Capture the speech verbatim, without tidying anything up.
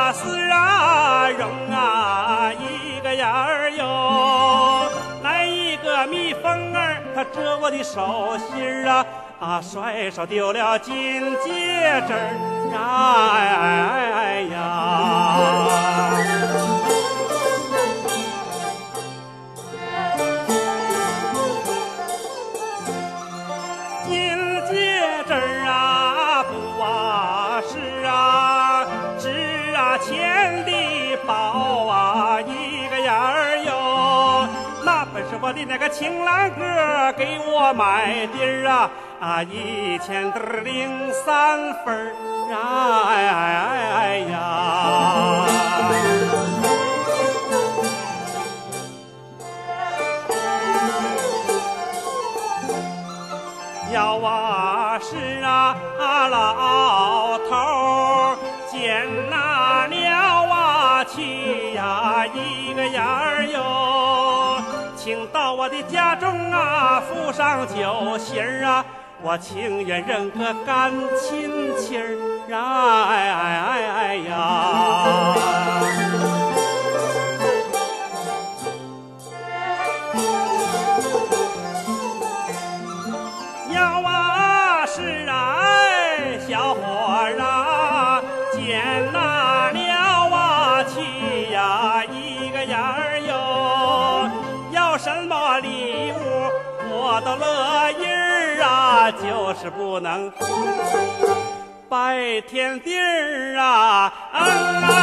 把丝啊扔啊一个样儿哟，来一个蜜蜂儿，它蛰我的手心儿啊啊，甩手丢了金戒指儿啊，哎呀！金戒指儿啊，不啊是啊，值啊钱的宝啊，一个样儿哟。那本是我的那个情郎哥给我买的啊啊，一千的零三分儿啊，哎哎哎呀！要啊是啊老头儿见那了啊去呀一个样儿哟，请到我的家中啊附上酒席儿啊，我情愿认个干亲戚儿啊，哎哎哎哎呀！要啊是啊哎小伙儿啊，见那了啊去呀一个样儿哟，要什么礼物我都乐意儿啊，就是不能拜天地儿啊，嗯啊